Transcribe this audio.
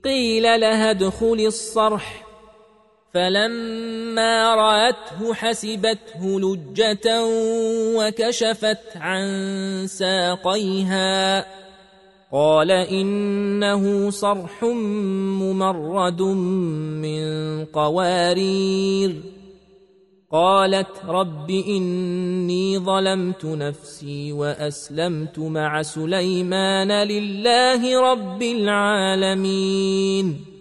قيل لها ادخلي الصرح، فلما رأته حسبته لجة وكشفت عن ساقيها، قال إنه صرح ممرد من قوارير. قالت رب إني ظلمت نفسي وأسلمت مع سليمان لله رب العالمين.